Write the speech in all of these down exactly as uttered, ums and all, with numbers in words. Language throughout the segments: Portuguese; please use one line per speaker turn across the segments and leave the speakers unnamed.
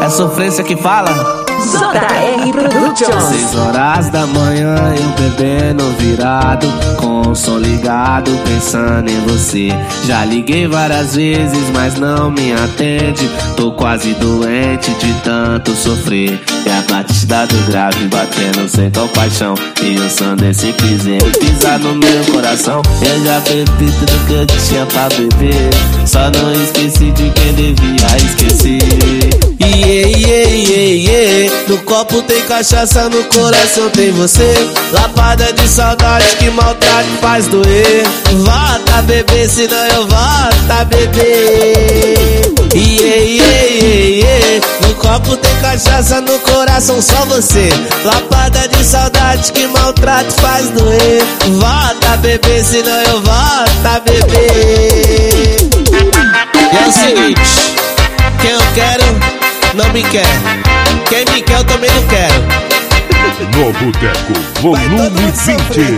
a sofrência que fala.
J R Productions.
Seis horas da manhã eu bebendo virado, com o som ligado, pensando em você. Já liguei várias vezes, mas não me atende. Tô quase doente de tanto sofrer. E a batida do grave batendo sem compaixão, e o som desse piseiro pisar no meu coração. Eu já bebi tudo que eu tinha pra beber, só não esqueci de quem devia esquecer. Yeah, yeah, yeah, yeah. No copo tem cachaça, no coração tem você. Lapada de saudade que maltrata e faz doer. Volta beber, senão eu volto a beber. Yeah, yeah, yeah, yeah. No copo tem cachaça, no coração só você. Lapada de saudade que maltrata e faz doer. Volta beber, senão eu volto a beber. E é o seguinte, quem eu quero não me quer, quem me quer eu também não quero.
No Boteco, volume vinte.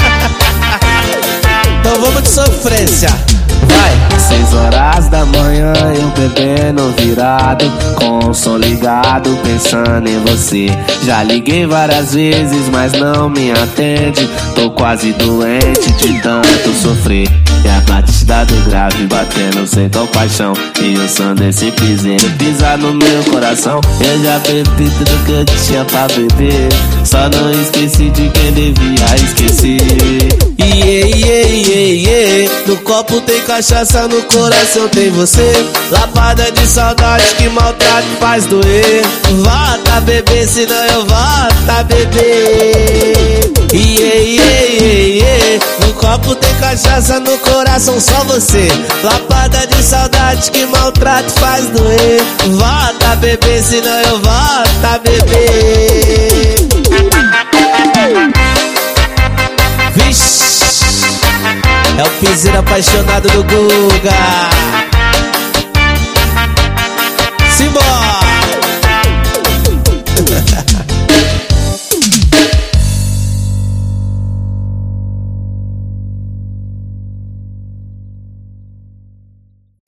Então vamos de sofrência. Vai! Seis horas da manhã eu bebendo virado, com o som ligado, pensando em você. Já liguei várias vezes, mas não me atende. Tô quase doente de tanto sofrer. E a batida do grave batendo sem compaixão, e o som desse piseiro pisar no meu coração. Eu já bebi tudo que eu tinha pra beber, só não esqueci de quem devia esquecer. Yeah, yeah, yeah, yeah. No copo tem cachaça, no coração tem você. Lapada de saudade que maltrata e faz doer. Volta beber, senão eu volto a beber. Yeah, yeah, yeah, yeah. No copo tem cachaça, no coração só você. Lapada de saudade que maltrata e faz doer. Volta beber, senão eu volto a beber. Vixe, é o piseiro apaixonado do Guga.